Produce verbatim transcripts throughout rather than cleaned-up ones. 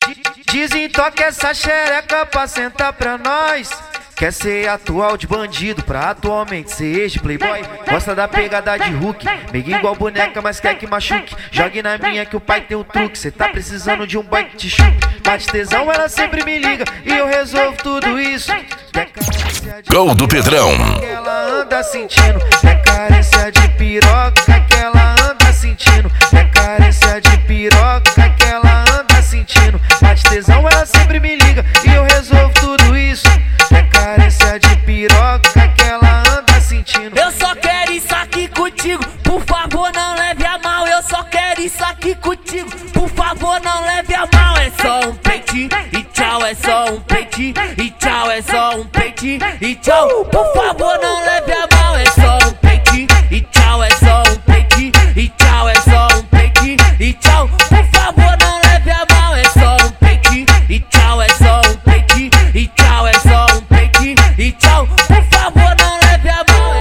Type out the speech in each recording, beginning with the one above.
Desentoca essa xereca pra sentar pra nós. Quer ser atual de bandido pra atualmente ser ex de playboy. Gosta da pegada de Hulk, meio igual boneca, mas quer que machuque. Jogue na minha que o pai tem o truque. Cê tá precisando de um boy que te chupe. Bate tesão, ela sempre me liga e eu resolvo tudo isso. Gol do Pedrão. Que ela anda sentindo, é carência de piroca que ela anda sentindo, é carência de piroca que ela anda sentindo. Bate tesão, ela sempre me liga e eu resolvo tudo isso. É carência de piroca que ela anda sentindo. Eu só quero isso aqui contigo, por favor não leve a mal. Eu só quero isso aqui contigo, por favor não leve a mal. É só um peitinho e tchau, é só um peitinho e tchau, é só um peitinho e tchau. Por favor não leve a mal. É só um peitinho e tchau, é só um peitinho e tchau, é só um peitinho e tchau. Por favor não leve a mal. É só um peitinho e tchau, é só um peitinho e tchau, é só um peitinho e tchau. Por favor não leve a mal.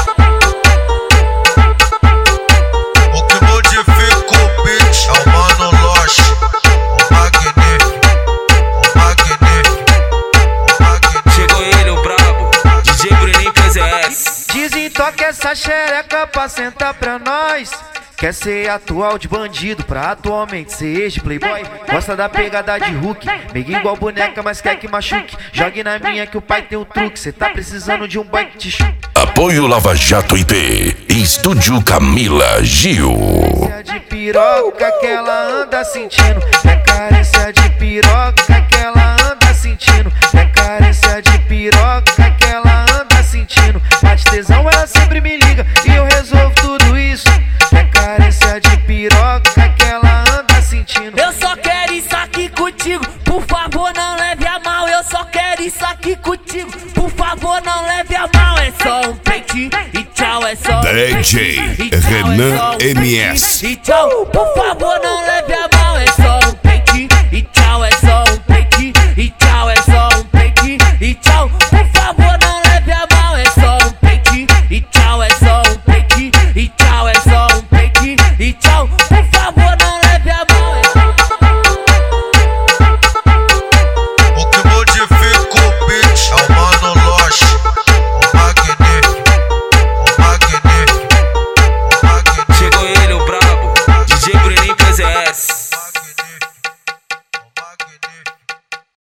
O que modifica o beat é o Mano Loche, o magnífico, o magnífico, o magnífico. Chegou ele, o brabo, D J Bruninho P Z S. Desentoca essa xereca pra sentar pra nós. Quer ser atual de bandido pra atualmente ser ex de playboy. Gosta da pegada de Hulk, meio igual boneca, mas quer que machuque. Jogue na minha que o pai tem o truque. Cê tá precisando de um boy que te chupe. Apoio Lava Jato I P. Estúdio Camila Gil. Carência de piroca que ela anda sentindo, é carência de piroca que ela anda sentindo, é carência de piroca que ela anda sentindo. Bate tesão, ela sempre me liga e eu resolvo tudo isso. É carência de piroca que ela anda sentindo. Eu só quero isso aqui contigo, por favor não leve a mal. Eu só quero isso aqui contigo, por favor não leve a mal. É só um peitinho e tchau, é só um D J peitinho e tchau, é Renan só um M S. peitinho e tchau. Por favor não leve a mal.